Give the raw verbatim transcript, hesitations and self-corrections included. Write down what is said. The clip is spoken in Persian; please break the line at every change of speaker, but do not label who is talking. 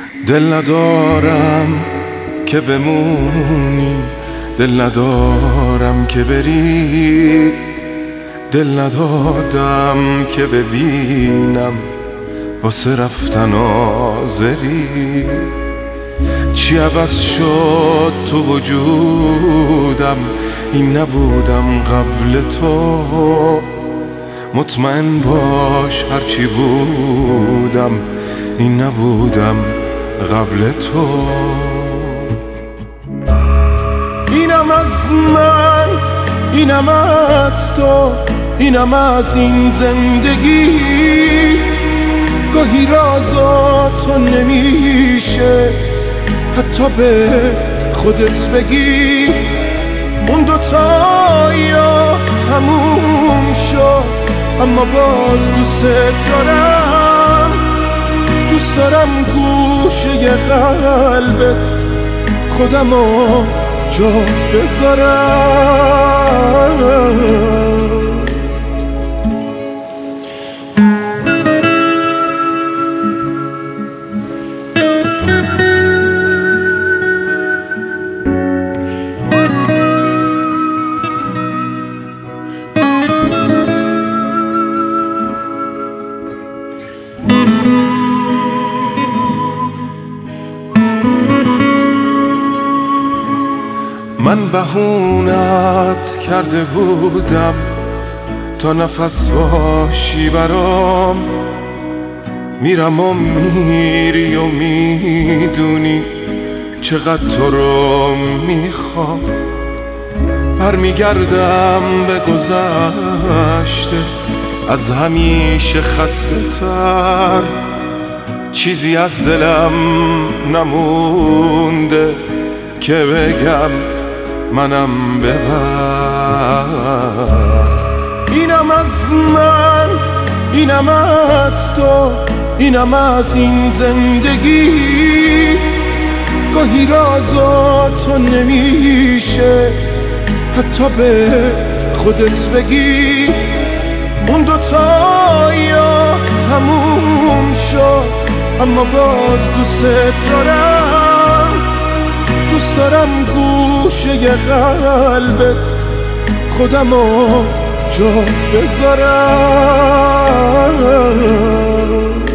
دل ندارم که بمونی، دل ندارم که بری، دل ندادم که ببینم واسه رفتن آذری. چی عوض شد تو وجودم، این نبودم قبل تو. مطمئن باش هرچی بودم، این نبودم قبل تو. اینم از من، اینم از تو، اینم از این زندگی. گاهی رازاتو نمیشه حتی به خودت بگی. اون دوتا یا تموم شد، اما باز دوست دارم. دوست دارم گوشه قلبت خودمو جا بذارم. من بهونت کرده بودم تا نفس باشی برام. میرم و میری و میدونی چقدر تو رو میخوام. برمیگردم به گذشته از همیشه خسته تر. چیزی از دلم نمونده که بگم منم ببر. اینم از من، اینم از تو، اینم از این زندگی. گاهی رازاتو نمیشه حتی به خودت بگی. اون دوتا یا تموم شد، اما باز دوست دارم. دوست دارم گوشه قلبت خودمو جا بذارم.